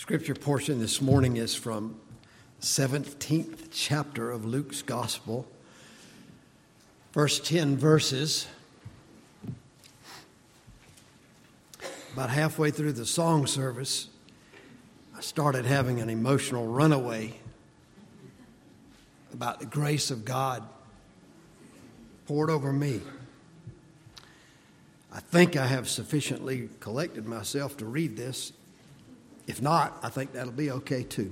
Scripture portion this morning is from the 17th chapter of Luke's Gospel, first 10 verses. About halfway through the song service, I started having an emotional runaway about the grace of God poured over me. I think I have sufficiently collected myself to read this. If not, I think that'll be okay too.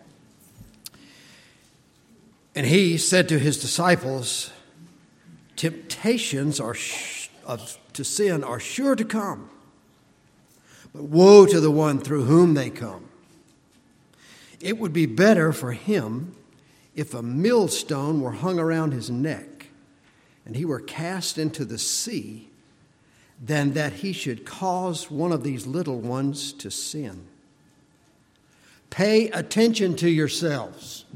And he said to his disciples, temptations to sin are sure to come, but woe to the one through whom they come. It would be better for him if a millstone were hung around his neck and he were cast into the sea than that he should cause one of these little ones to sin. Pay attention to yourselves.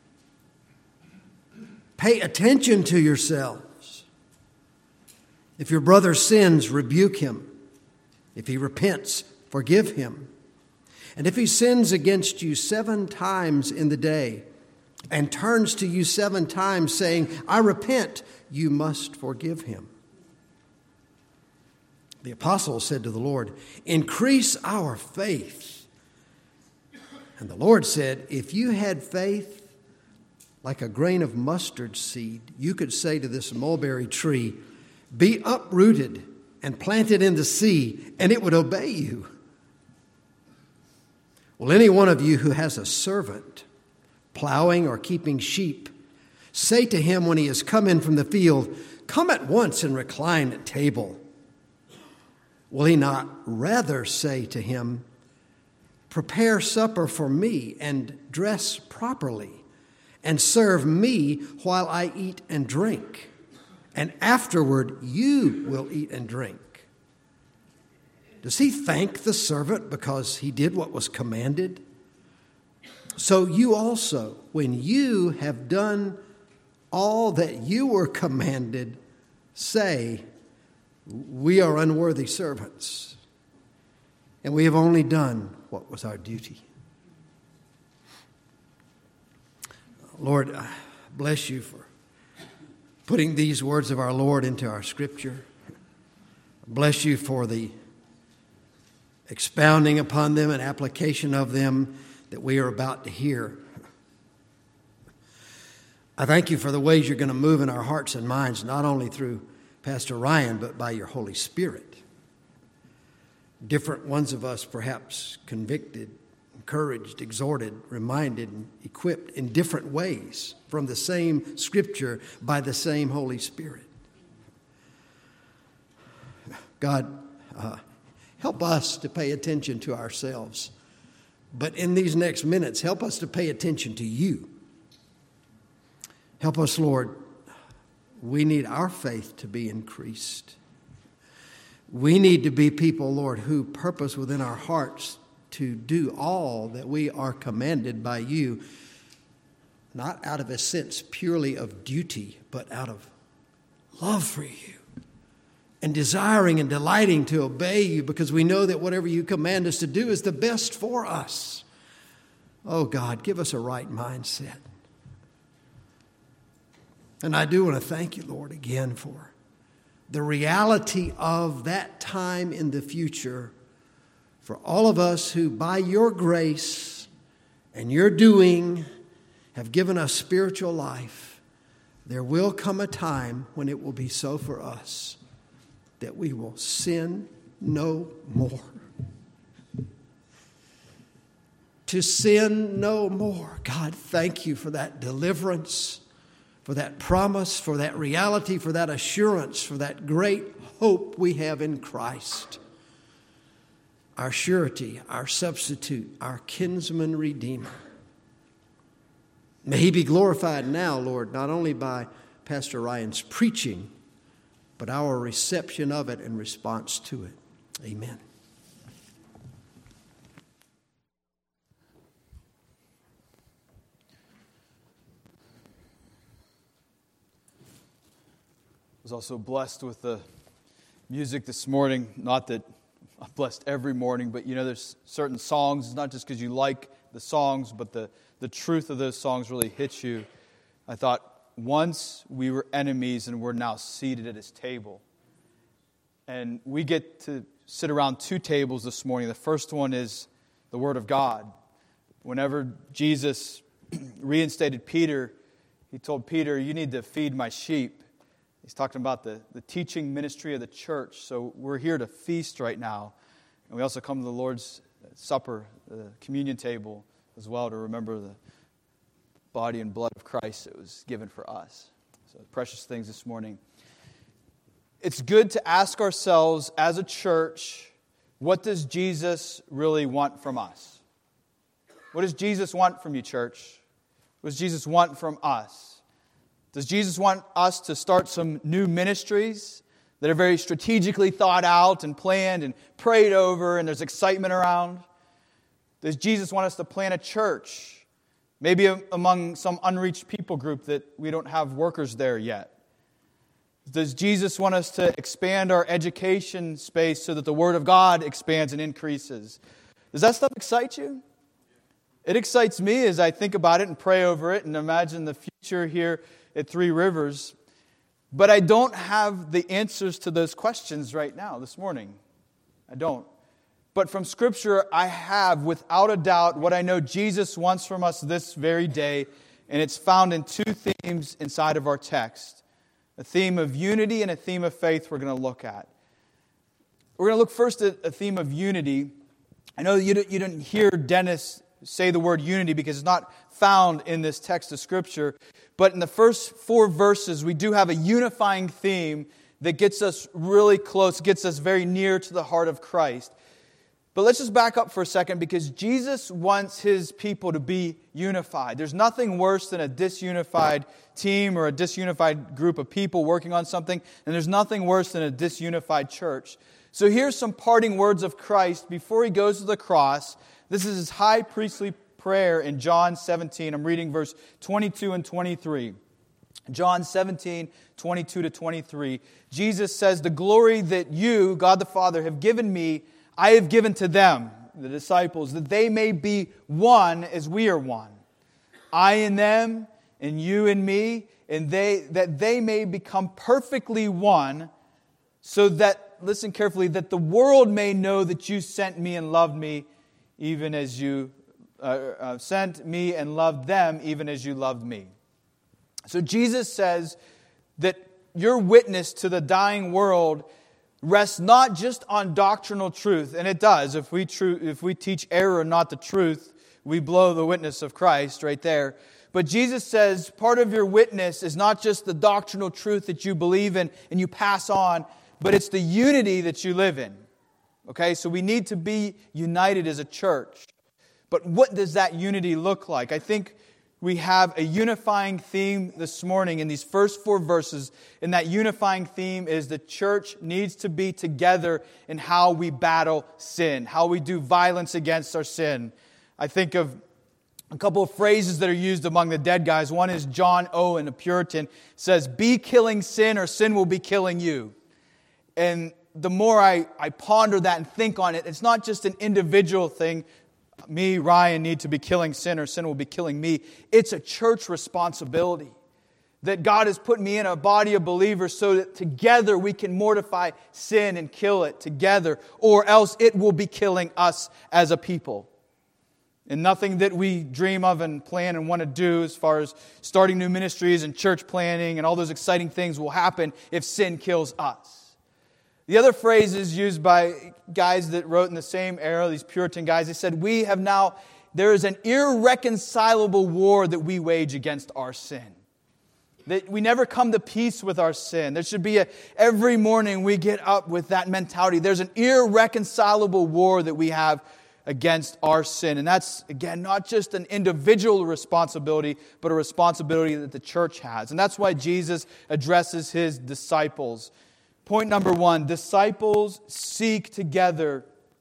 Pay attention to yourselves. If your brother sins, rebuke him. If he repents, forgive him. And if he sins against you 7 times in the day and turns to you 7 times saying, I repent, you must forgive him. The apostle said to the Lord, increase our faith. And the Lord said, if you had faith like a grain of mustard seed, you could say to this mulberry tree, be uprooted and planted in the sea, and it would obey you. Well, any one of you who has a servant plowing or keeping sheep, say to him when he has come in from the field, come at once and recline at table. Will he not rather say to him, prepare supper for me and dress properly and serve me while I eat and drink, and afterward you will eat and drink? Does he thank the servant because he did what was commanded? So you also, when you have done all that you were commanded, say, we are unworthy servants, and we have only done what was our duty. Lord, I bless you for putting these words of our Lord into our Scripture. Bless you for the expounding upon them and application of them that we are about to hear. I thank you for the ways you're going to move in our hearts and minds, not only through Pastor Ryan, but by your Holy Spirit. Different ones of us perhaps convicted, encouraged, exhorted, reminded, and equipped in different ways from the same Scripture by the same Holy Spirit. God, help us to pay attention to ourselves. But in these next minutes, help us to pay attention to you. Help us, Lord. We need our faith to be increased. We need to be people, Lord, who purpose within our hearts to do all that we are commanded by you, not out of a sense purely of duty, but out of love for you and desiring and delighting to obey you, because we know that whatever you command us to do is the best for us. Oh, God, give us a right mindset. And I do want to thank you, Lord, again for the reality of that time in the future for all of us who, by your grace and your doing, have given us spiritual life. There will come a time when it will be so for us that we will sin no more. To sin no more. God, thank you for that deliverance, for that promise, for that reality, for that assurance, for that great hope we have in Christ. Our surety, our substitute, our kinsman redeemer. May he be glorified now, Lord, not only by Pastor Ryan's preaching, but our reception of it and response to it. Amen. I was also blessed with the music this morning. Not that blessed every morning, but there's certain songs. It's not just because you like the songs, but the truth of those songs really hits you. I thought, once we were enemies and we're now seated at His table. And we get to sit around two tables this morning. The first one is the Word of God. Whenever Jesus reinstated Peter, He told Peter, you need to feed my sheep. He's talking about the teaching ministry of the church. So we're here to feast right now. And we also come to the Lord's Supper, the communion table as well, to remember the body and blood of Christ that was given for us. So precious things this morning. It's good to ask ourselves as a church, what does Jesus really want from us? What does Jesus want from you, church? What does Jesus want from us? Does Jesus want us to start some new ministries that are very strategically thought out and planned and prayed over and there's excitement around? Does Jesus want us to plant a church, maybe among some unreached people group that we don't have workers there yet? Does Jesus want us to expand our education space so that the Word of God expands and increases? Does that stuff excite you? It excites me as I think about it and pray over it and imagine the future here at Three Rivers. But I don't have the answers to those questions right now, this morning. I don't. But from Scripture, I have, without a doubt, what I know Jesus wants from us this very day. And it's found in two themes inside of our text. A theme of unity and a theme of faith we're going to look at. We're going to look first at a theme of unity. I know you didn't hear Dennis say the word unity because it's not found in this text of Scripture. But in the first 4 verses, we do have a unifying theme that gets us really close, gets us very near to the heart of Christ. But let's just back up for a second because Jesus wants His people to be unified. There's nothing worse than a disunified team or a disunified group of people working on something, and there's nothing worse than a disunified church. So here's some parting words of Christ before He goes to the cross. This is His high priestly prayer in John 17. I'm reading verse 22 and 23. John 17, 22 to 23. Jesus says, "The glory that you, God the Father, have given me, I have given to them," the disciples, "that they may be one as we are one. I in them, and you in me, and that they may become perfectly one, so that," listen carefully, "that the world may know that you sent me and loved me, even as you sent me and loved them, even as you loved me." So Jesus says that your witness to the dying world rests not just on doctrinal truth, and it does. If we teach error and not the truth, we blow the witness of Christ right there. But Jesus says part of your witness is not just the doctrinal truth that you believe in and you pass on, but it's the unity that you live in. Okay, so we need to be united as a church. But what does that unity look like? I think we have a unifying theme this morning in these first 4 verses. And that unifying theme is the church needs to be together in how we battle sin, how we do violence against our sin. I think of a couple of phrases that are used among the dead guys. One is John Owen, a Puritan, says, "Be killing sin or sin will be killing you." And the more I ponder that and think on it, it's not just an individual thing. Me, Ryan, need to be killing sin or sin will be killing me. It's a church responsibility that God has put me in a body of believers so that together we can mortify sin and kill it together, or else it will be killing us as a people. And nothing that we dream of and plan and want to do as far as starting new ministries and church planning and all those exciting things will happen if sin kills us. The other phrase is used by guys that wrote in the same era, these Puritan guys. They said, there is an irreconcilable war that we wage against our sin. That we never come to peace with our sin. There should be every morning we get up with that mentality. There's an irreconcilable war that we have against our sin. And that's, again, not just an individual responsibility, but a responsibility that the church has. And that's why Jesus addresses His disciples. Point number 1, disciples seek together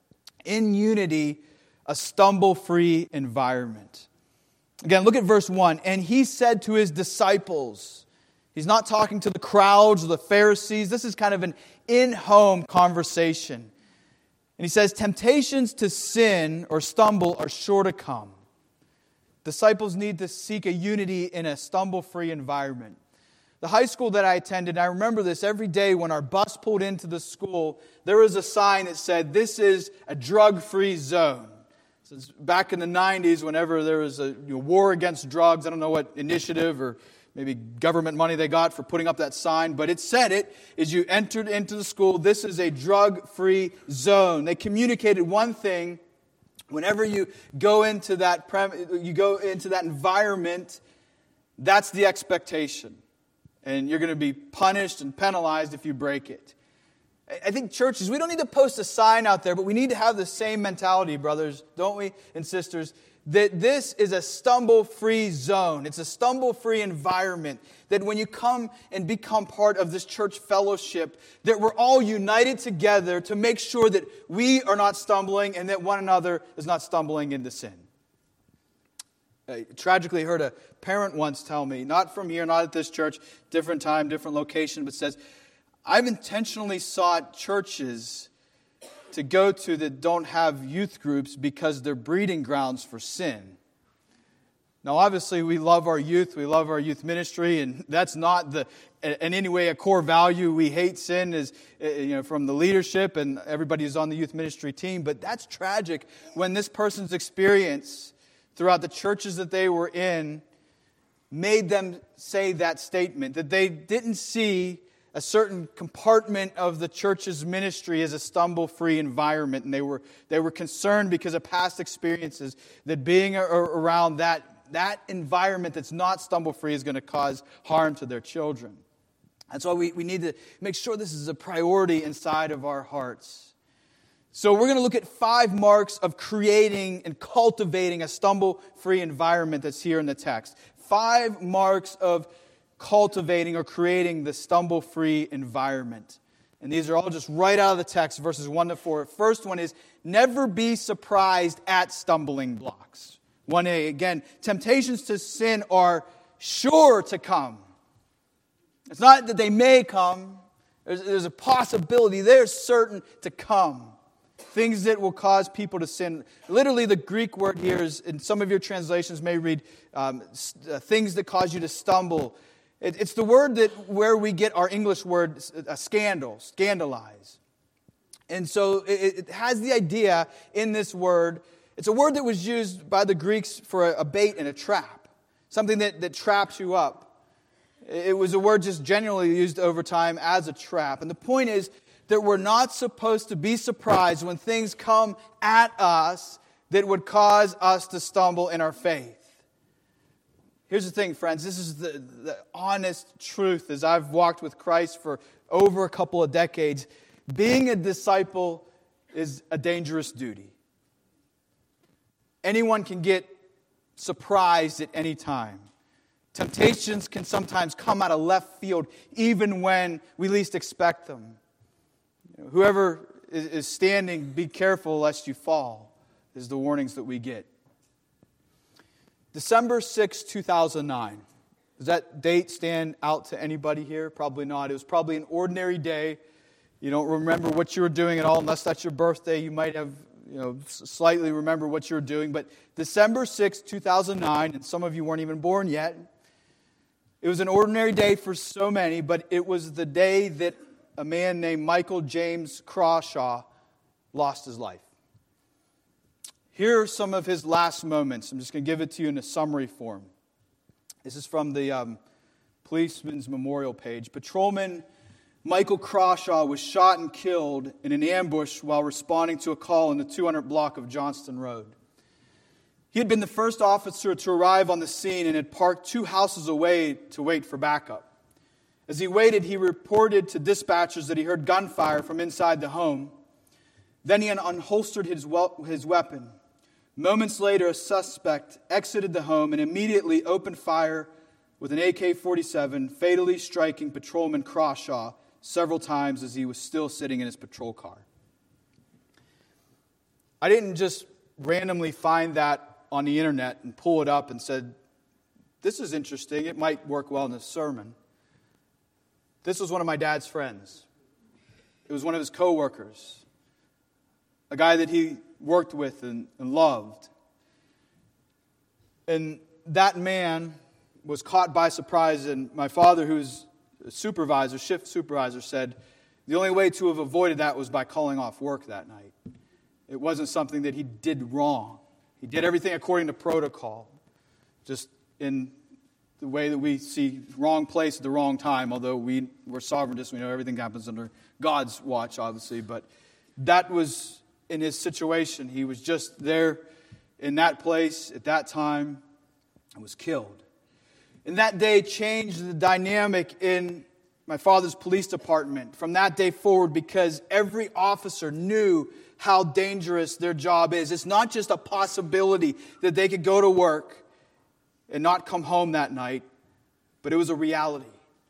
in unity a stumble-free environment. Again, look at verse 1. And He said to His disciples, He's not talking to the crowds or the Pharisees. This is kind of an in-home conversation. And he says, temptations to sin or stumble are sure to come. Disciples need to seek a unity in a stumble-free environment. The high school that I attended, I remember this every day when our bus pulled into the school, there was a sign that said, this is a drug-free zone. Since back in the 90s, whenever there was a war against drugs, I don't know what initiative or maybe government money they got for putting up that sign, but it said it as you entered into the school, this is a drug-free zone. They communicated one thing. Whenever you go into that environment, that's the expectation. And you're going to be punished and penalized if you break it. I think churches, we don't need to post a sign out there, but we need to have the same mentality, brothers, don't we, and sisters, that this is a stumble-free zone. It's a stumble-free environment. That when you come and become part of this church fellowship, that we're all united together to make sure that we are not stumbling and that one another is not stumbling into sin. I tragically heard a parent once tell me, not from here, not at this church, different time, different location, but says, I've intentionally sought churches to go to that don't have youth groups because they're breeding grounds for sin. Now, obviously, we love our youth ministry, and that's not in any way a core value. We hate sin as from the leadership and everybody who's on the youth ministry team, but that's tragic when this person's experience throughout the churches that they were in made them say that statement, that they didn't see a certain compartment of the church's ministry as a stumble-free environment, and they were concerned because of past experiences that being around that environment that's not stumble-free is going to cause harm to their children. That's why we need to make sure this is a priority inside of our hearts. So we're going to look at 5 marks of creating and cultivating a stumble-free environment that's here in the text. 5 marks of cultivating or creating the stumble-free environment. And these are all just right out of the text, verses 1 to 4. First one is, never be surprised at stumbling blocks. 1a, again, temptations to sin are sure to come. It's not that they may come. There's a possibility. They're certain to come. Things that will cause people to sin. Literally, the Greek word here is, in some of your translations may read, things that cause you to stumble. It's the word where we get our English word scandal, scandalize. And so it has the idea in this word. It's a word that was used by the Greeks for a bait and a trap, something that traps you up. It was a word just generally used over time as a trap. And the point is that we're not supposed to be surprised when things come at us that would cause us to stumble in our faith. Here's the thing, friends. This is the honest truth as I've walked with Christ for over a couple of decades. Being a disciple is a dangerous duty. Anyone can get surprised at any time. Temptations can sometimes come out of left field even when we least expect them. Whoever is standing, be careful lest you fall, is the warnings that we get. December 6, 2009. Does that date stand out to anybody here? Probably not. It was probably an ordinary day. You don't remember what you were doing at all, unless that's your birthday. You might have, slightly remember what you were doing. But December 6, 2009, and some of you weren't even born yet. It was an ordinary day for so many, but it was the day that a man named Michael James Crawshaw lost his life. Here are some of his last moments. I'm just going to give it to you in a summary form. This is from the policeman's memorial page. Patrolman Michael Crawshaw was shot and killed in an ambush while responding to a call in the 200 block of Johnston Road. He had been the first officer to arrive on the scene and had parked 2 houses away to wait for backup. As he waited, he reported to dispatchers that he heard gunfire from inside the home. Then he unholstered his weapon. Moments later, a suspect exited the home and immediately opened fire with an AK-47, fatally striking Patrolman Crawshaw several times as he was still sitting in his patrol car. I didn't just randomly find that on the internet and pull it up and said, this is interesting, it might work well in a sermon. This was one of my dad's friends. It was one of his co-workers. a guy that he worked with and loved. And that man was caught by surprise, and my father, who's a supervisor, shift supervisor, said the only way to have avoided that was by calling off work that night. It wasn't something that he did wrong. He did everything according to protocol, just in the way that we see wrong place at the wrong time, although we're sovereigntists, we know everything happens under God's watch, obviously, but that was in his situation. He was just there in that place at that time and was killed. And that day changed the dynamic in my father's police department from that day forward, because every officer knew how dangerous their job is. It's not just a possibility that they could go to work and not come home that night, but it was a reality.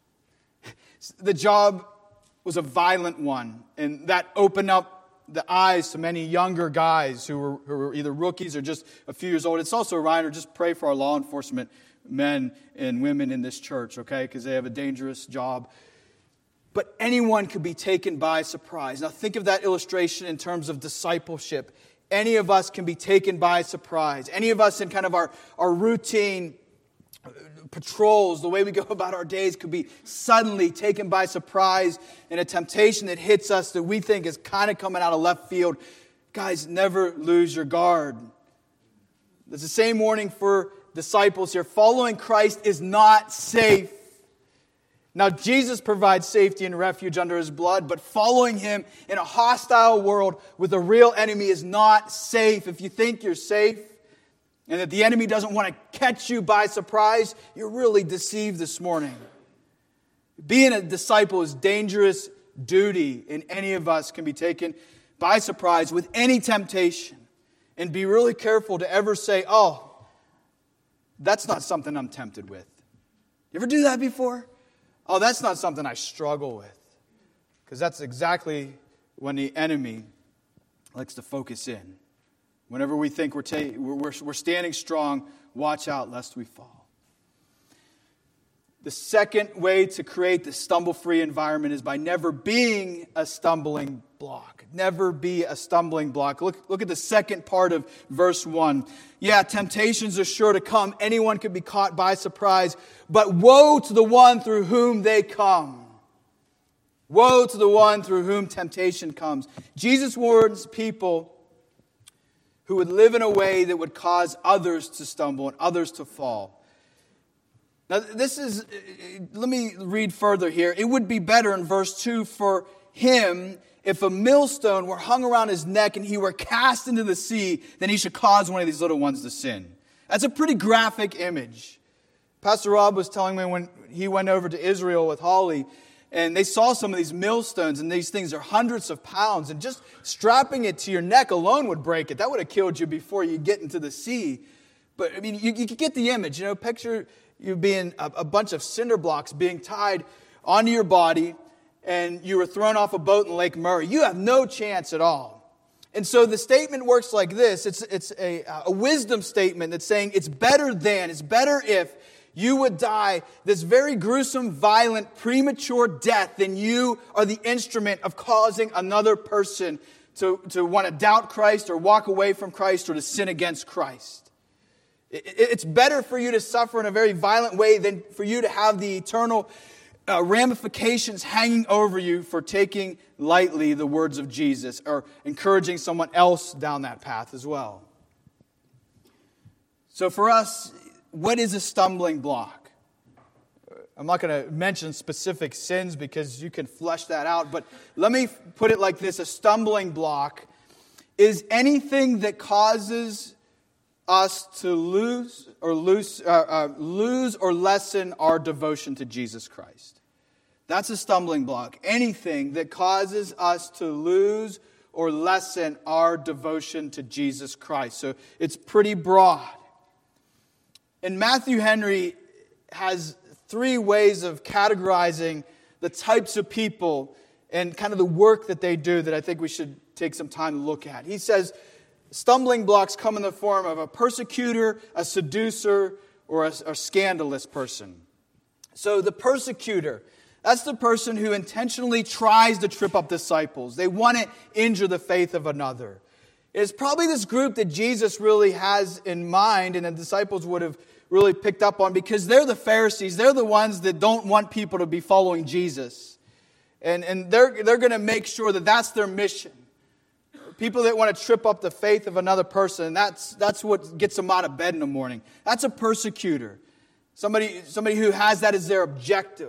The job was a violent one, and that opened up the eyes to many younger guys who were either rookies or just a few years old. It's also a reminder, just pray for our law enforcement men and women in this church, okay? Because they have a dangerous job. But anyone could be taken by surprise. Now think of that illustration in terms of discipleship. Any of us can be taken by surprise. Any of us in kind of our routine patrols, the way we go about our days, could be suddenly taken by surprise in a temptation that hits us that we think is kind of coming out of left field. Guys, never lose your guard. It's the same warning for disciples here. Following Christ is not safe. Now, Jesus provides safety and refuge under His blood, but following Him in a hostile world with a real enemy is not safe. If you think you're safe and that the enemy doesn't want to catch you by surprise, you're really deceived this morning. Being a disciple is dangerous duty, and any of us can be taken by surprise with any temptation. And be really careful to ever say, oh, that's not something I'm tempted with. You ever do that before? Oh, that's not something I struggle with. Because that's exactly when the enemy likes to focus in. Whenever we think we're standing strong, watch out lest we fall. The second way to create the stumble-free environment is by never being a stumbling block. Never be a stumbling block. Look at the second part of verse 1. Yeah, temptations are sure to come. Anyone could be caught by surprise. But woe to the one through whom they come. Woe to the one through whom temptation comes. Jesus warns people who would live in a way that would cause others to stumble and others to fall. Now, let me read further here. It would be better in verse 2 for him if a millstone were hung around his neck and he were cast into the sea, then he should cause one of these little ones to sin. That's a pretty graphic image. Pastor Rob was telling me when he went over to Israel with Holly, and they saw some of these millstones, and these things are hundreds of pounds, and just strapping it to your neck alone would break it. That would have killed you before you get into the sea. But, I mean, you get the image. You know, picture you being a bunch of cinder blocks being tied onto your body, and you were thrown off a boat in Lake Murray. You have no chance at all. And so the statement works like this. It's a wisdom statement that's saying it's better if you would die this very gruesome, violent, premature death than you are the instrument of causing another person to want to doubt Christ or walk away from Christ or to sin against Christ. It's better for you to suffer in a very violent way than for you to have the eternal ramifications hanging over you for taking lightly the words of Jesus or encouraging someone else down that path as well. So for us, what is a stumbling block? I'm not going to mention specific sins because you can flesh that out, but let me put it like this. A stumbling block is anything that causes us to lose or lessen our devotion to Jesus Christ. That's a stumbling block. Anything that causes us to lose or lessen our devotion to Jesus Christ. So it's pretty broad. And Matthew Henry has 3 ways of categorizing the types of people and kind of the work that they do that I think we should take some time to look at. He says stumbling blocks come in the form of a persecutor, a seducer, or a scandalous person. So the persecutor, that's the person who intentionally tries to trip up disciples. They want to injure the faith of another. It's probably this group that Jesus really has in mind and the disciples would have really picked up on, because they're the Pharisees. They're the ones that don't want people to be following Jesus. And they're going to make sure that that's their mission. People that want to trip up the faith of another person, that's what gets them out of bed in the morning. That's a persecutor. Somebody who has that as their objective.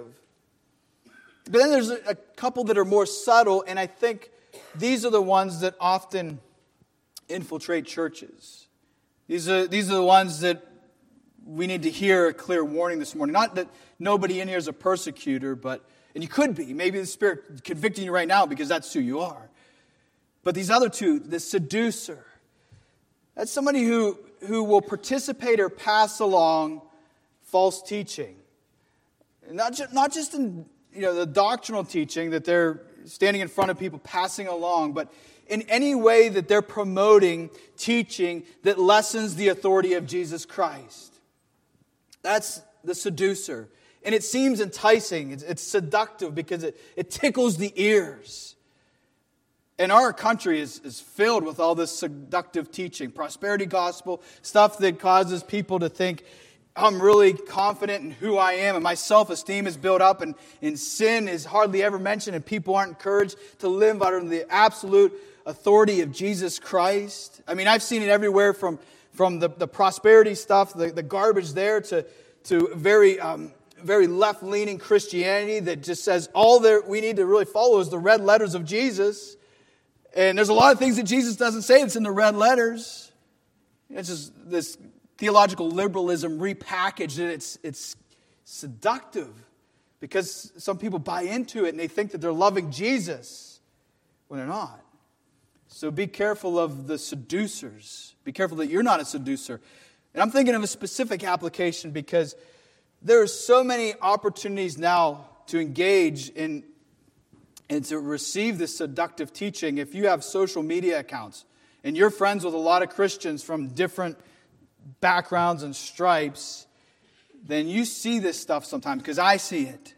But then there's a couple that are more subtle, and I think these are the ones that often infiltrate churches. These are the ones that we need to hear a clear warning this morning. Not that nobody in here is a persecutor, and you could be. Maybe the Spirit convicting you right now because that's who you are. But these other two, the seducer, that's somebody who will participate or pass along false teaching. Not just in the doctrinal teaching that they're standing in front of people passing along, but in any way that they're promoting teaching that lessens the authority of Jesus Christ. That's the seducer. And it seems enticing. It's seductive because it tickles the ears. And our country is filled with all this seductive teaching, prosperity gospel, stuff that causes people to think, I'm really confident in who I am, and my self-esteem is built up, and sin is hardly ever mentioned, and people aren't encouraged to live under the absolute authority of Jesus Christ. I mean, I've seen it everywhere from the prosperity stuff, the garbage there, to very left-leaning Christianity that just says all that we need to really follow is the red letters of Jesus. And there's a lot of things that Jesus doesn't say that's in the red letters. It's just this theological liberalism repackaged, and it's seductive because some people buy into it and they think that they're loving Jesus when they're not. So be careful of the seducers. Be careful that you're not a seducer. And I'm thinking of a specific application because there are so many opportunities now to engage in and to receive this seductive teaching. If you have social media accounts and you're friends with a lot of Christians from different backgrounds and stripes, then you see this stuff sometimes, because I see it.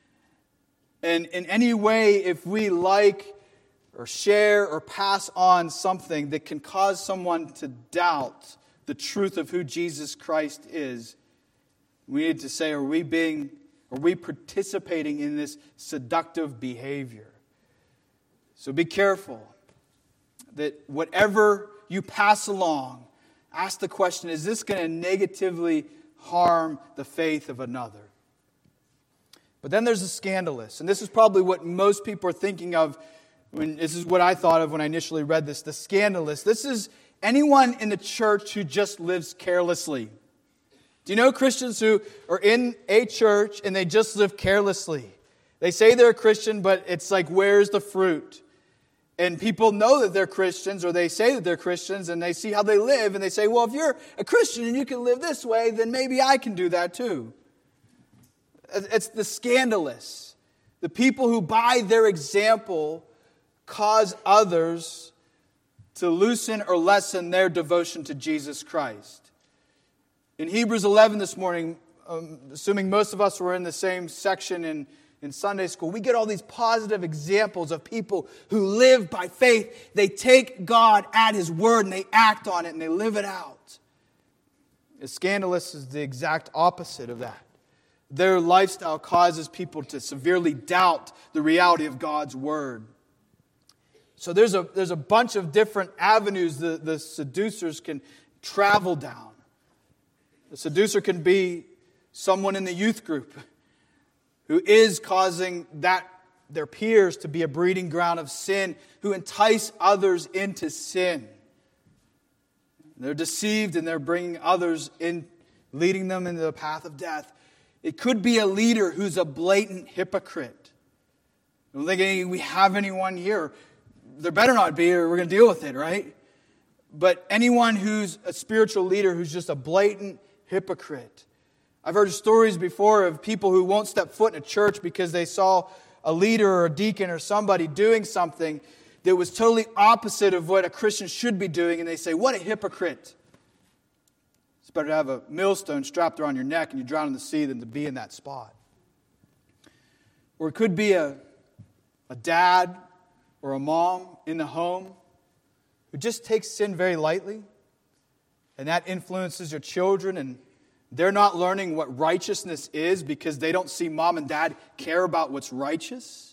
And in any way, if we like or share or pass on something that can cause someone to doubt the truth of who Jesus Christ is, we need to say, are we participating in this seductive behavior? So be careful that whatever you pass along, ask the question, is this going to negatively harm the faith of another? But then there's the scandalous. And this is probably what most people are thinking of. This is what I thought of when I initially read this. The scandalous. This is anyone in the church who just lives carelessly. Do you know Christians who are in a church and they just live carelessly? They say they're a Christian, but it's like, where's the fruit? And people know that they're Christians, or they say that they're Christians, and they see how they live, and they say, well, if you're a Christian and you can live this way, then maybe I can do that too. It's the scandalous. The people who, by their example, cause others to loosen or lessen their devotion to Jesus Christ. In Hebrews 11 this morning, assuming most of us were in the same section in Sunday school, we get all these positive examples of people who live by faith. They take God at His word and they act on it and they live it out. The scandalous is the exact opposite of that. Their lifestyle causes people to severely doubt the reality of God's word. So there's a bunch of different avenues the seducers can travel down. The seducer can be someone in the youth group who is causing their peers to be a breeding ground of sin, who entice others into sin. They're deceived and they're bringing others in, leading them into the path of death. It could be a leader who's a blatant hypocrite. I don't think we have anyone here. There better not be, or we're going to deal with it, right? But anyone who's a spiritual leader who's just a blatant hypocrite. I've heard stories before of people who won't step foot in a church because they saw a leader or a deacon or somebody doing something that was totally opposite of what a Christian should be doing, and they say, what a hypocrite. It's better to have a millstone strapped around your neck and you drown in the sea than to be in that spot. Or it could be a dad or a mom in the home who just take sin very lightly, and that influences your children, and they're not learning what righteousness is because they don't see mom and dad care about what's righteous.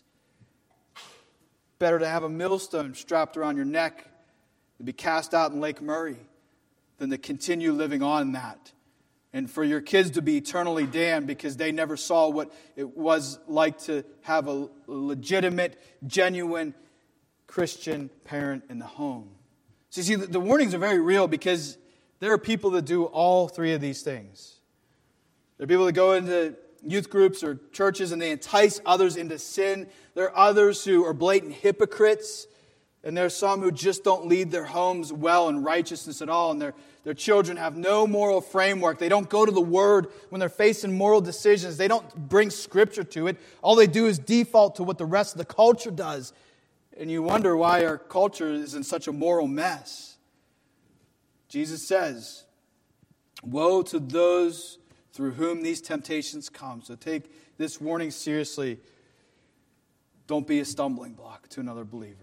Better to have a millstone strapped around your neck and be cast out in Lake Murray than to continue living on that. And for your kids to be eternally damned because they never saw what it was like to have a legitimate, genuine Christian parent in the home. So you see, the warnings are very real because there are people that do all three of these things. There are people that go into youth groups or churches and they entice others into sin. There are others who are blatant hypocrites. And there are some who just don't lead their homes well in righteousness at all. And their children have no moral framework. They don't go to the Word when they're facing moral decisions. They don't bring Scripture to it. All they do is default to what the rest of the culture does. And you wonder why our culture is in such a moral mess. Jesus says, woe to those through whom these temptations come. So take this warning seriously. Don't be a stumbling block to another believer.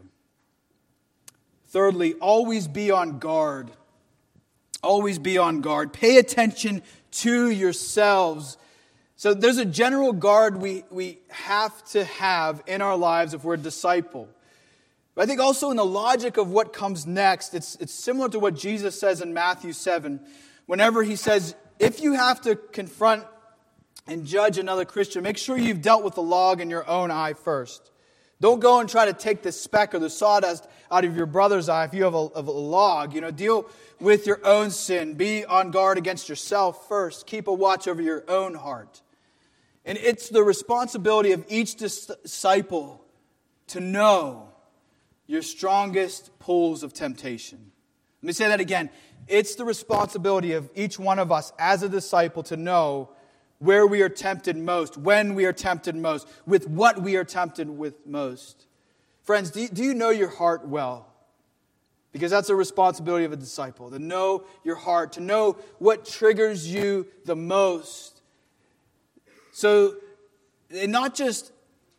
Thirdly, always be on guard. Always be on guard. Pay attention to yourselves. So there's a general guard we have to have in our lives if we're a disciple. But I think also in the logic of what comes next, it's similar to what Jesus says in Matthew 7. Whenever he says, if you have to confront and judge another Christian, make sure you've dealt with the log in your own eye first. Don't go and try to take the speck or the sawdust out of your brother's eye if you have a log. Deal with your own sin. Be on guard against yourself first. Keep a watch over your own heart. And it's the responsibility of each disciple to know your strongest pulls of temptation. Let me say that again. It's the responsibility of each one of us as a disciple to know where we are tempted most, when we are tempted most, with what we are tempted with most. Friends, do you know your heart well? Because that's a responsibility of a disciple, to know your heart, to know what triggers you the most. So, and not just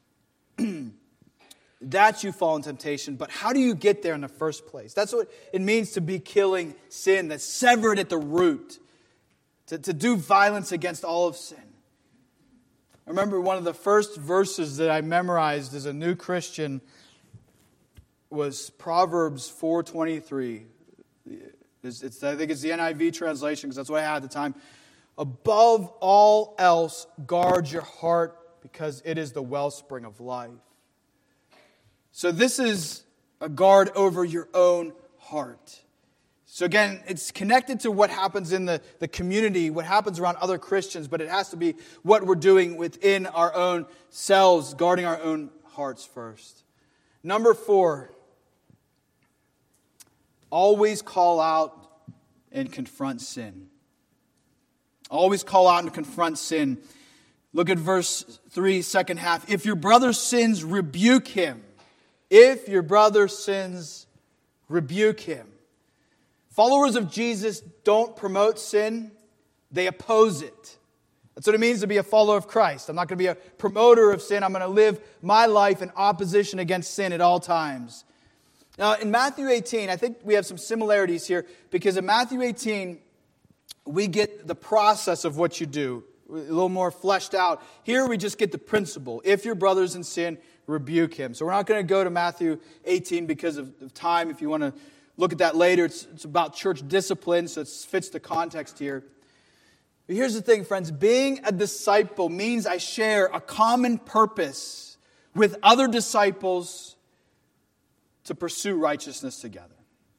that you fall in temptation, but how do you get there in the first place? That's what it means to be killing sin, that's severed at the root. To do violence against all of sin. I remember one of the first verses that I memorized as a new Christian was Proverbs 4:23. I think it's the NIV translation because that's what I had at the time. Above all else, guard your heart because it is the wellspring of life. So this is a guard over your own heart. So again, it's connected to what happens in the community, what happens around other Christians, but it has to be what we're doing within our own selves, guarding our own hearts first. Number 4, always call out and confront sin. Always call out and confront sin. Look at verse 3, second half. If your brother sins, rebuke him. If your brother sins, rebuke him. Followers of Jesus don't promote sin, they oppose it. That's what it means to be a follower of Christ. I'm not going to be a promoter of sin. I'm going to live my life in opposition against sin at all times. Now, in Matthew 18, I think we have some similarities here because in Matthew 18, we get the process of what you do, a little more fleshed out. Here we just get the principle. If your brother's in sin, rebuke him. So we're not going to go to Matthew 18 because of time. If you want to look at that later. It's about church discipline, so it fits the context here. But here's the thing, friends. Being a disciple means I share a common purpose with other disciples to pursue righteousness together.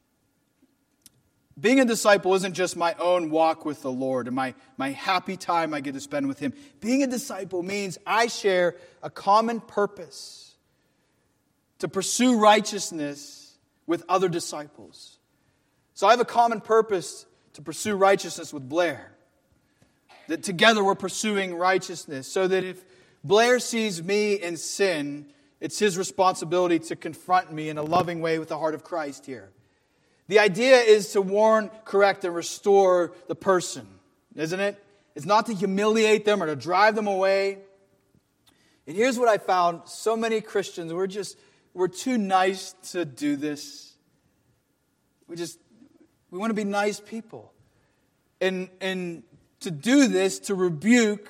Being a disciple isn't just my own walk with the Lord and my happy time I get to spend with Him. Being a disciple means I share a common purpose to pursue righteousness with other disciples. So I have a common purpose to pursue righteousness with Blair. That together we're pursuing righteousness. So that if Blair sees me in sin, it's his responsibility to confront me in a loving way with the heart of Christ here. The idea is to warn, correct, and restore the person, isn't it? It's not to humiliate them or to drive them away. And here's what I found. So many Christians, we're too nice to do this. We want to be nice people. And to do this, to rebuke,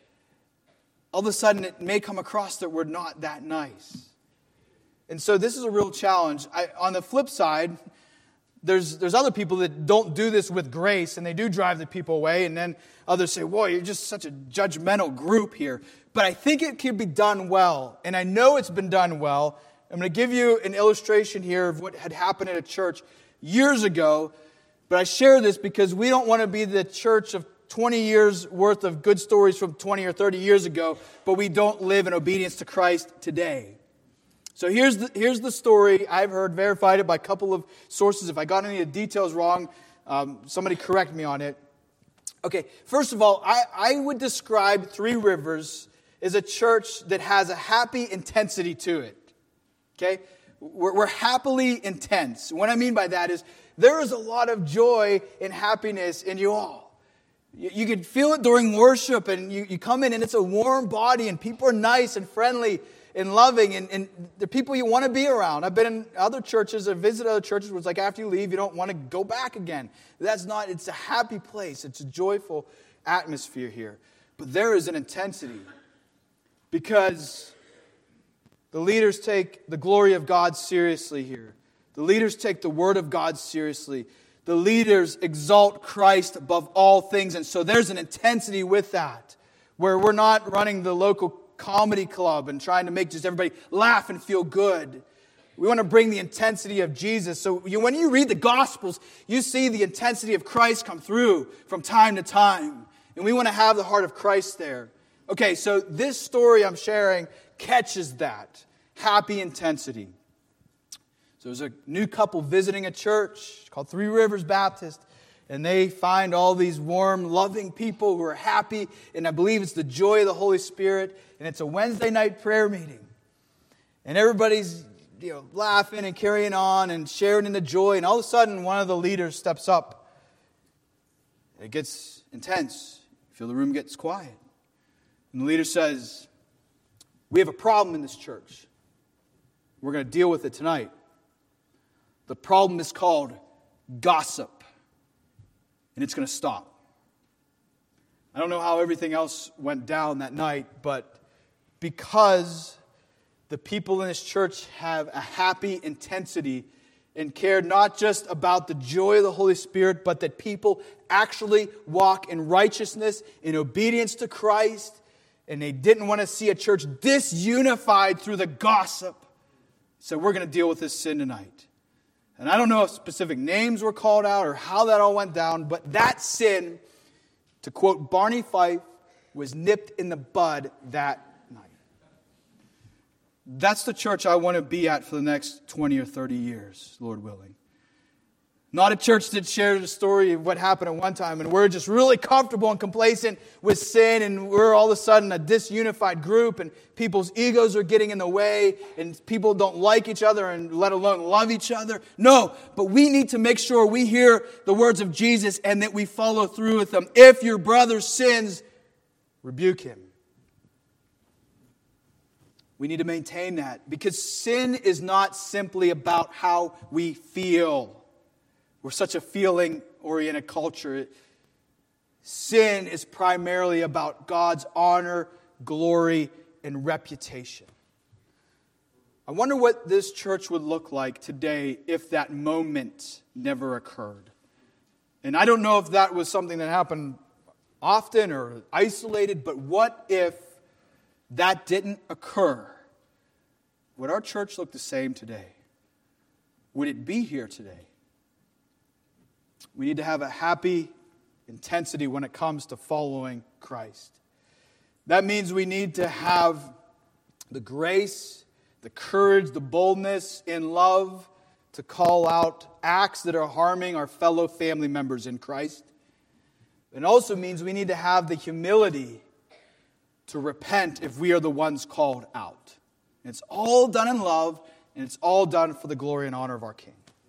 all of a sudden it may come across that we're not that nice. And so this is a real challenge. On the flip side, there's other people that don't do this with grace, and they do drive the people away, and then others say, whoa, you're just such a judgmental group here. But I think it can be done well, and I know it's been done well. I'm going to give you an illustration here of what had happened at a church years ago, but I share this because we don't want to be the church of 20 years worth of good stories from 20 or 30 years ago, but we don't live in obedience to Christ today. So here's the story. I've heard, verified it by a couple of sources. If I got any of the details wrong, somebody correct me on it. Okay, first of all, I would describe Three Rivers as a church that has a happy intensity to it. Okay? We're happily intense. What I mean by that is there is a lot of joy and happiness in you all. You can feel it during worship, and you come in and it's a warm body, and people are nice and friendly and loving, and the people you want to be around. I've been in other churches, or visited other churches where it's like after you leave, you don't want to go back again. It's a happy place. It's a joyful atmosphere here. But there is an intensity because the leaders take the glory of God seriously here. The leaders take the word of God seriously. The leaders exalt Christ above all things. And so there's an intensity with that, where we're not running the local comedy club and trying to make just everybody laugh and feel good. We want to bring the intensity of Jesus. So when you read the Gospels, you see the intensity of Christ come through from time to time. And we want to have the heart of Christ there. Okay, so this story I'm sharing catches that happy intensity. So there's a new couple visiting a church called Three Rivers Baptist. And they find all these warm, loving people who are happy. And I believe it's the joy of the Holy Spirit. And it's a Wednesday night prayer meeting. And everybody's laughing and carrying on and sharing in the joy. And all of a sudden, one of the leaders steps up. It gets intense. You feel the room gets quiet. And the leader says, we have a problem in this church. We're going to deal with it tonight. The problem is called gossip. And it's going to stop. I don't know how everything else went down that night, but because the people in this church have a happy intensity and care not just about the joy of the Holy Spirit, but that people actually walk in righteousness, in obedience to Christ, and they didn't want to see a church disunified through the gossip. So we're going to deal with this sin tonight. And I don't know if specific names were called out or how that all went down, but that sin, to quote Barney Fife, was nipped in the bud that night. That's the church I want to be at for the next 20 or 30 years, Lord willing. Not a church that shares a story of what happened at one time and we're just really comfortable and complacent with sin and we're all of a sudden a disunified group and people's egos are getting in the way and people don't like each other and let alone love each other. No, but we need to make sure we hear the words of Jesus and that we follow through with them. If your brother sins, rebuke him. We need to maintain that because sin is not simply about how we feel. We're such a feeling-oriented culture. Sin is primarily about God's honor, glory, and reputation. I wonder what this church would look like today if that moment never occurred. And I don't know if that was something that happened often or isolated, but what if that didn't occur? Would our church look the same today? Would it be here today? We need to have a happy intensity when it comes to following Christ. That means we need to have the grace, the courage, the boldness in love to call out acts that are harming our fellow family members in Christ. It also means we need to have the humility to repent if we are the ones called out. And it's all done in love, and it's all done for the glory and honor of our King.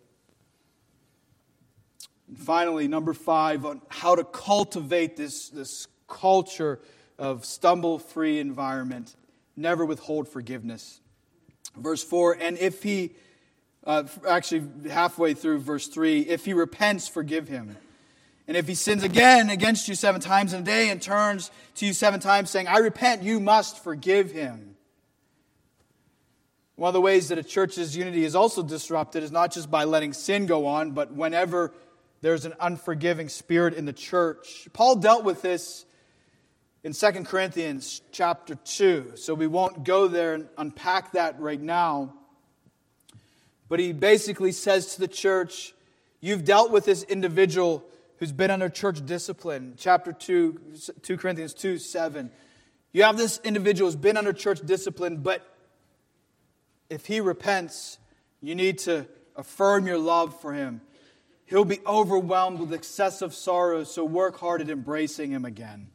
And finally, number 5, on how to cultivate this culture of stumble-free environment. Never withhold forgiveness. Verse 4, and if he actually halfway through verse 3, if he repents, forgive him. And if he sins again against you 7 times in a day and turns to you 7 times saying, I repent, you must forgive him. One of the ways that a church's unity is also disrupted is not just by letting sin go on, but whenever there's an unforgiving spirit in the church. Paul dealt with this in 2 Corinthians chapter 2, so we won't go there and unpack that right now. But he basically says to the church, you've dealt with this individual who's been under church discipline. Chapter 2 Corinthians 2:7. You have this individual who's been under church discipline, but if he repents, you need to affirm your love for him. He'll be overwhelmed with excessive sorrow, so work hard at embracing him again.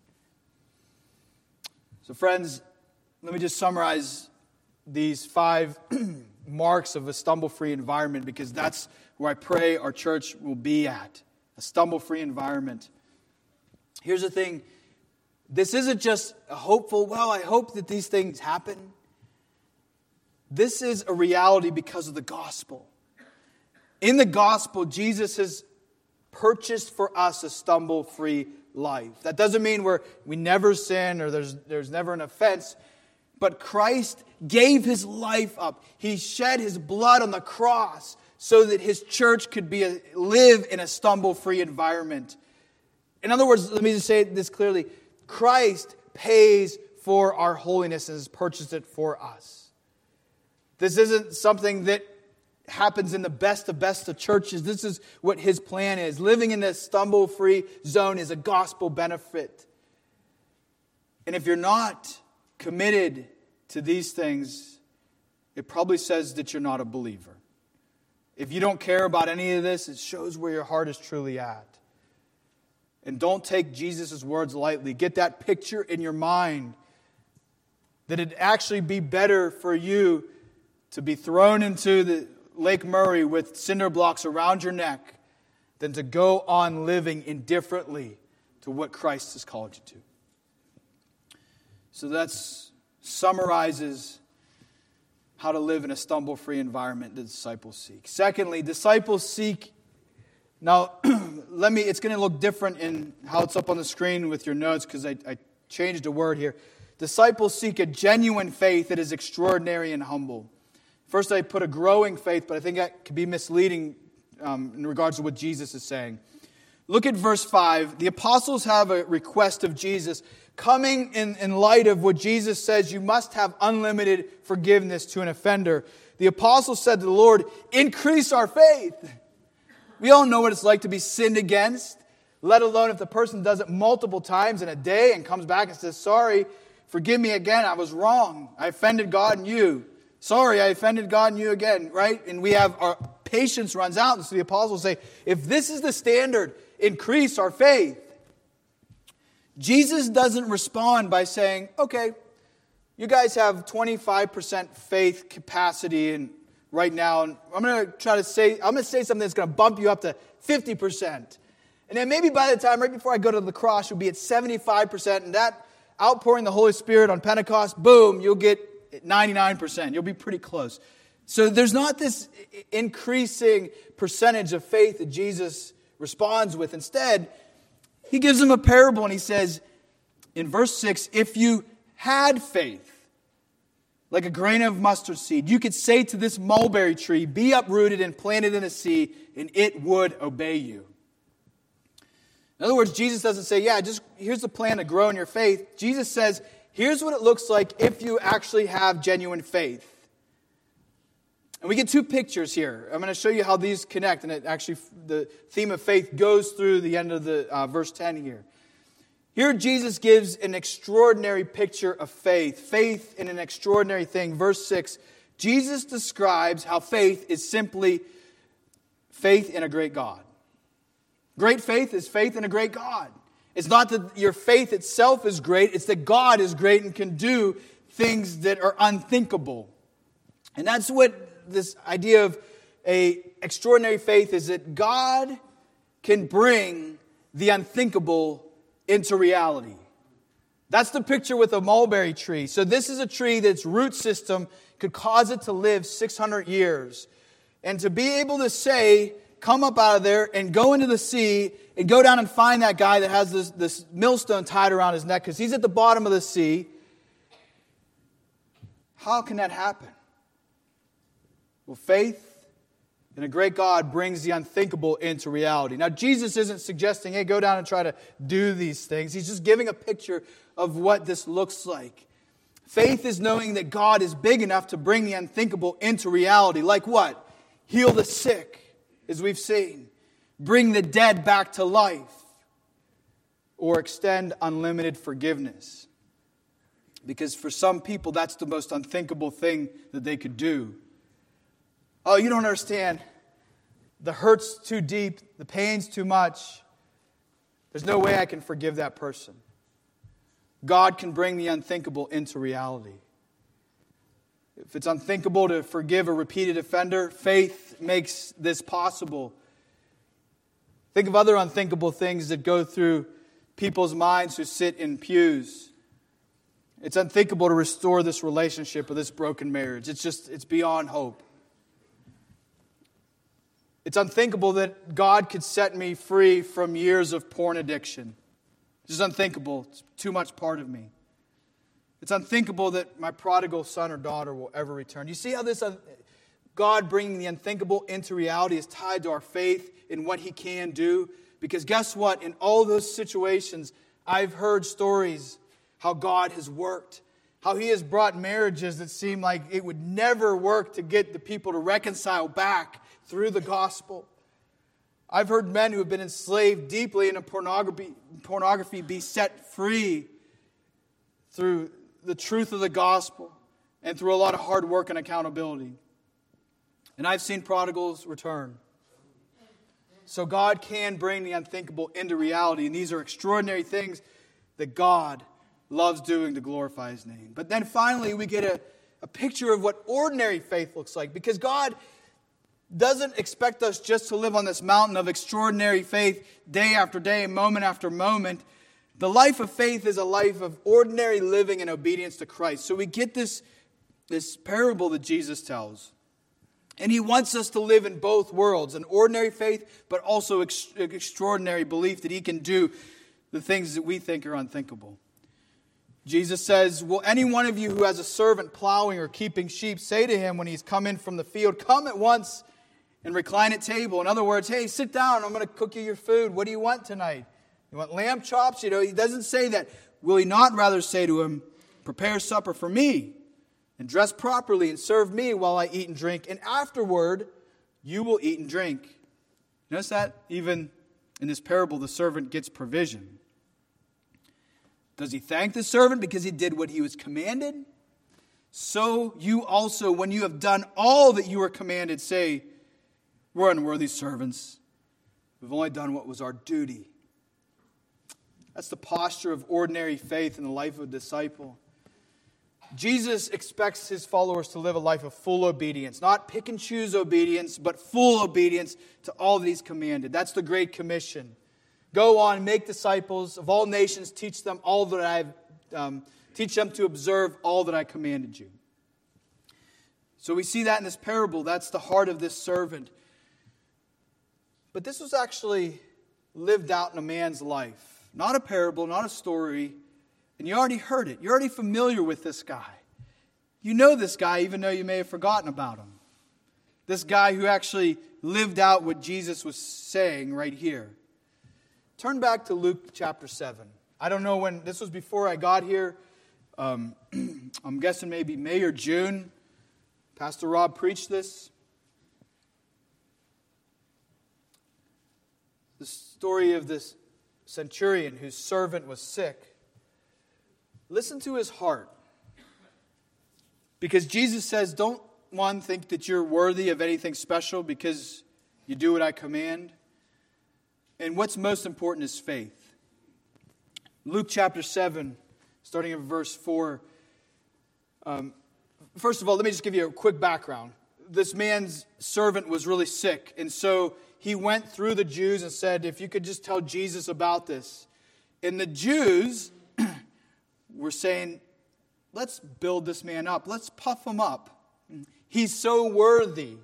So friends, let me just summarize these 5 marks of a stumble-free environment, because that's where I pray our church will be at. A stumble-free environment. Here's the thing. This isn't just a hopeful, well, I hope that these things happen. This is a reality because of the gospel. In the gospel, Jesus has purchased for us a stumble-free life. That doesn't mean we never sin or there's never an offense. But Christ gave his life up. He shed his blood on the cross so that his church could live in a stumble-free environment. In other words, let me just say this clearly. Christ pays for our holiness and has purchased it for us. This isn't something that happens in the best of churches. This is what his plan is. Living in this stumble-free zone is a gospel benefit. And if you're not committed to these things, it probably says that you're not a believer. If you don't care about any of this, it shows where your heart is truly at. And don't take Jesus' words lightly. Get that picture in your mind that it'd actually be better for you to be thrown into the Lake Murray with cinder blocks around your neck than to go on living indifferently to what Christ has called you to. So that summarizes how to live in a stumble-free environment the disciples seek. Secondly, disciples seek. Now, it's going to look different in how it's up on the screen with your notes because I changed a word here. Disciples seek a genuine faith that is extraordinary and humble. First, I put a growing faith, but I think that could be misleading in regards to what Jesus is saying. Look at verse 5. The apostles have a request of Jesus. Coming in light of what Jesus says, you must have unlimited forgiveness to an offender. The apostles said to the Lord, increase our faith. We all know what it's like to be sinned against, let alone if the person does it multiple times in a day and comes back and says, sorry, forgive me again, I was wrong. I offended God and you. Sorry, I offended God and you again, right? And we have our patience runs out. And so the apostles say, if this is the standard, increase our faith. Jesus doesn't respond by saying, okay, you guys have 25% faith capacity right now, and I'm going to say something that's going to bump you up to 50%. And then maybe by the time, right before I go to the cross, you'll be at 75%, and that outpouring the Holy Spirit on Pentecost, boom, you'll get 99%. You'll be pretty close. So there's not this increasing percentage of faith that Jesus responds with. Instead, he gives them a parable and he says in verse 6, if you had faith like a grain of mustard seed, you could say to this mulberry tree, be uprooted and planted in the sea, and it would obey you. In other words, Jesus doesn't say, here's the plan to grow in your faith. Jesus says, here's what it looks like if you actually have genuine faith. And we get 2 pictures here. I'm going to show you how these connect. And the theme of faith goes through the end of the verse 10 here. Here Jesus gives an extraordinary picture of faith. Faith in an extraordinary thing. Verse 6, Jesus describes how faith is simply faith in a great God. Great faith is faith in a great God. It's not that your faith itself is great. It's that God is great and can do things that are unthinkable. And that's what this idea of a extraordinary faith is, that God can bring the unthinkable into reality. That's the picture with a mulberry tree. So this is a tree that's root system could cause it to live 600 years. And to be able to say, come up out of there and go into the sea and go down and find that guy that has this millstone tied around his neck because he's at the bottom of the sea. How can that happen? Well, faith in a great God brings the unthinkable into reality. Now, Jesus isn't suggesting, hey, go down and try to do these things. He's just giving a picture of what this looks like. Faith is knowing that God is big enough to bring the unthinkable into reality. Like what? Heal the sick, as we've seen. Bring the dead back to life. Or extend unlimited forgiveness. Because for some people, that's the most unthinkable thing that they could do. Oh, you don't understand. The hurt's too deep. The pain's too much. There's no way I can forgive that person. God can bring the unthinkable into reality. If it's unthinkable to forgive a repeated offender, faith makes this possible. Think of other unthinkable things that go through people's minds who sit in pews. It's unthinkable to restore this relationship or this broken marriage. It's beyond hope. It's unthinkable that God could set me free from years of porn addiction. It's just unthinkable. It's too much part of me. It's unthinkable that my prodigal son or daughter will ever return. You see how this God bringing the unthinkable into reality is tied to our faith in what He can do? Because guess what? In all those situations, I've heard stories how God has worked. How He has brought marriages that seem like it would never work to get the people to reconcile back through the gospel. I've heard men who have been enslaved deeply in pornography be set free through the truth of the gospel and through a lot of hard work and accountability. And I've seen prodigals return. So God can bring the unthinkable into reality, and these are extraordinary things that God loves doing to glorify His name. But then finally we get a picture of what ordinary faith looks like, because God doesn't expect us just to live on this mountain of extraordinary faith day after day, moment after moment. The life of faith is a life of ordinary living and obedience to Christ. So we get this parable that Jesus tells. And He wants us to live in both worlds, an ordinary faith, but also extraordinary belief that He can do the things that we think are unthinkable. Jesus says, will any one of you who has a servant plowing or keeping sheep say to him when he's come in from the field, come at once and recline at table? In other words, hey, sit down, I'm going to cook you your food. What do you want tonight? You want lamb chops? He doesn't say that. Will he not rather say to him, prepare supper for me and dress properly and serve me while I eat and drink, and afterward you will eat and drink? Notice that even in this parable, the servant gets provision. Does he thank the servant because he did what he was commanded? So you also, when you have done all that you were commanded, say, we're unworthy servants. We've only done what was our duty. That's the posture of ordinary faith in the life of a disciple. Jesus expects His followers to live a life of full obedience. Not pick and choose obedience, but full obedience to all that He's commanded. That's the Great Commission. Go on, make disciples of all nations, teach them all that teach them to observe all that I commanded you. So we see that in this parable. That's the heart of this servant. But this was actually lived out in a man's life. Not a parable, not a story. And you already heard it. You're already familiar with this guy. You know this guy, even though you may have forgotten about him. This guy who actually lived out what Jesus was saying right here. Turn back to Luke chapter 7. I don't know when, this was before I got here. I'm guessing maybe May or June. Pastor Rob preached this. The story of this centurion whose servant was sick. Listen to his heart. Because Jesus says, don't one think that you're worthy of anything special because you do what I command. And what's most important is faith. Luke chapter 7, starting in verse 4. First of all, let me just give you a quick background. This man's servant was really sick. And so he went through the Jews and said, if you could just tell Jesus about this. And the Jews were saying, let's build this man up. Let's puff him up. He's so worthy.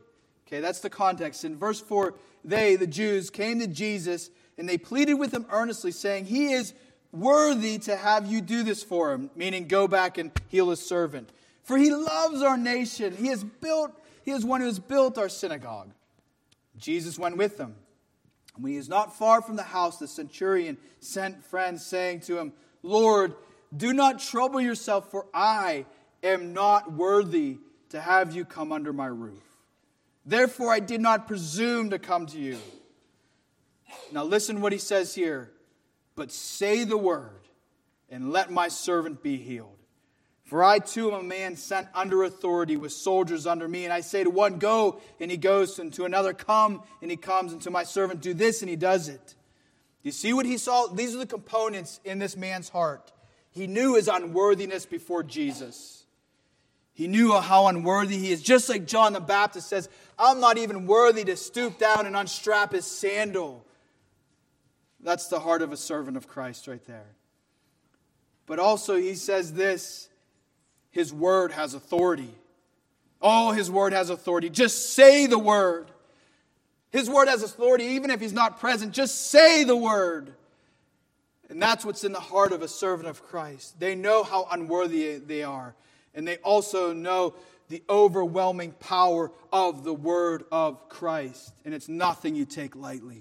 Okay, that's the context. In verse 4, they, the Jews, came to Jesus and they pleaded with him earnestly, saying, he is worthy to have you do this for him, meaning go back and heal his servant. For he loves our nation. He is one who has built our synagogue. Jesus went with them. When he was not far from the house, the centurion sent friends, saying to him, Lord, do not trouble yourself, for I am not worthy to have you come under my roof. Therefore I did not presume to come to you. Now listen what he says here. But say the word, and let my servant be healed. For I too am a man sent under authority with soldiers under me. And I say to one, go, and he goes, and to another, come, and he comes, and to my servant, do this, and he does it. You see what he saw? These are the components in this man's heart. He knew his unworthiness before Jesus. He knew how unworthy he is. Just like John the Baptist says, I'm not even worthy to stoop down and unstrap his sandal. That's the heart of a servant of Christ right there. But also he says this, his word has authority. Oh, his word has authority. Just say the word. His word has authority even if he's not present. Just say the word. And that's what's in the heart of a servant of Christ. They know how unworthy they are. And they also know the overwhelming power of the word of Christ. And it's nothing you take lightly.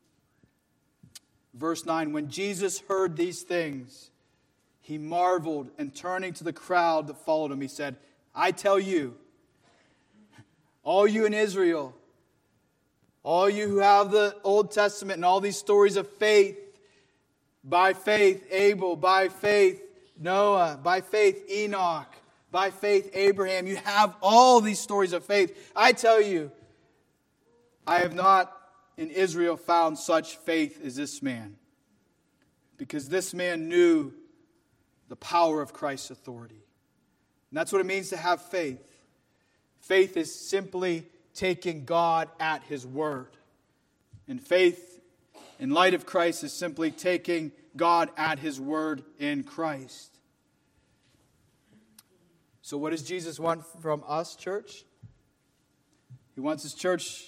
Verse 9, when Jesus heard these things, he marveled, and turning to the crowd that followed him, he said, I tell you, all you in Israel, all you who have the Old Testament and all these stories of faith, by faith Abel, by faith Noah, by faith Enoch, by faith Abraham, you have all these stories of faith. I tell you, I have not in Israel found such faith as this man. Because this man knew the power of Christ's authority. And that's what it means to have faith. Faith is simply taking God at his word. And faith, in light of Christ, is simply taking God at his word in Christ. So what does Jesus want from us, church? He wants his church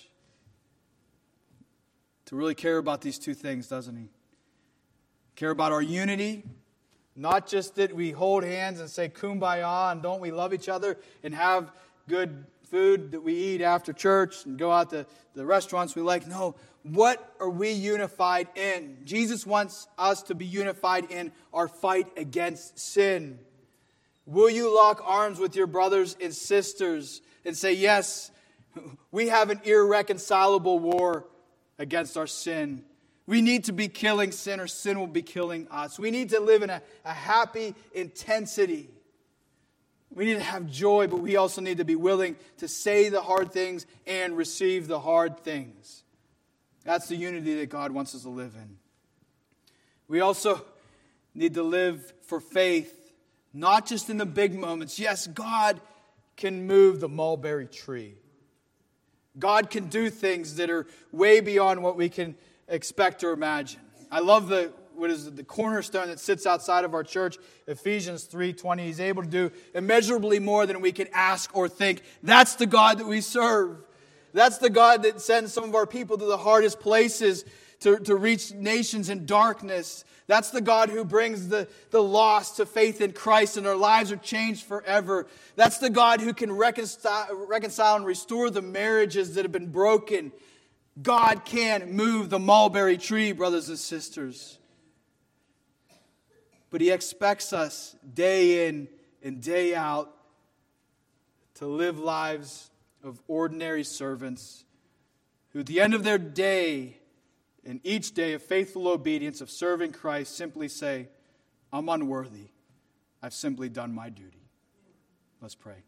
to really care about these two things, doesn't he? Care about our unity. Not just that we hold hands and say kumbaya and don't we love each other and have good food that we eat after church and go out to the restaurants we like. No, what are we unified in? Jesus wants us to be unified in our fight against sin. Will you lock arms with your brothers and sisters and say, yes, we have an irreconcilable war against our sin. We need to be killing sin or sin will be killing us. We need to live in a happy intensity. We need to have joy, but we also need to be willing to say the hard things and receive the hard things. That's the unity that God wants us to live in. We also need to live for faith, not just in the big moments. Yes, God can move the mulberry tree. God can do things that are way beyond what we can expect or imagine. I love the cornerstone that sits outside of our church, Ephesians 3:20. He's able to do immeasurably more than we can ask or think. That's the God that we serve. That's the God that sends some of our people to the hardest places to reach nations in darkness. That's the God who brings the lost to faith in Christ and their lives are changed forever. That's the God who can reconcile and restore the marriages that have been broken. God can move the mulberry tree, brothers and sisters. But He expects us day in and day out to live lives of ordinary servants who at the end of their day and each day of faithful obedience of serving Christ simply say, I'm unworthy. I've simply done my duty. Let's pray.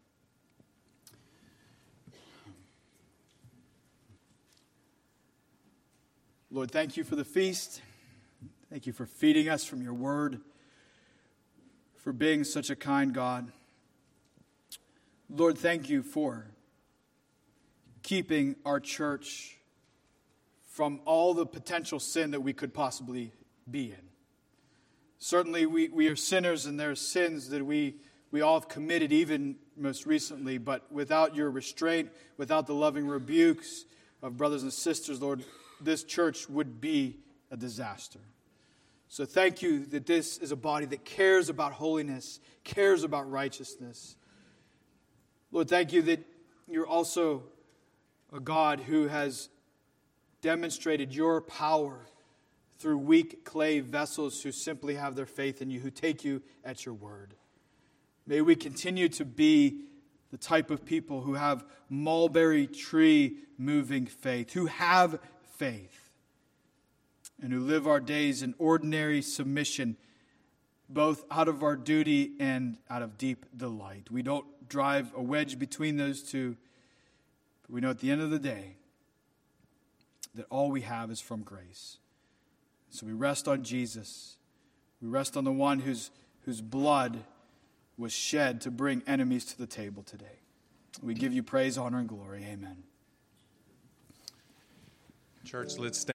Lord, thank you for the feast. Thank you for feeding us from your word, for being such a kind God. Lord, thank you for keeping our church from all the potential sin that we could possibly be in. Certainly we are sinners and there are sins that we we all have committed, even most recently, but without your restraint, without the loving rebukes of brothers and sisters, Lord, this church would be a disaster. So thank you that this is a body that cares about holiness, cares about righteousness. Lord, thank you that you're also a God who has demonstrated your power through weak clay vessels who simply have their faith in you, who take you at your word. May we continue to be the type of people who have mulberry tree moving faith, who have faith, and who live our days in ordinary submission, both out of our duty and out of deep delight. We don't drive a wedge between those two, but we know at the end of the day that all we have is from grace. So we rest on Jesus. We rest on the one whose blood was shed to bring enemies to the table today. We give you praise, honor, and glory. Amen. Church, let's stand.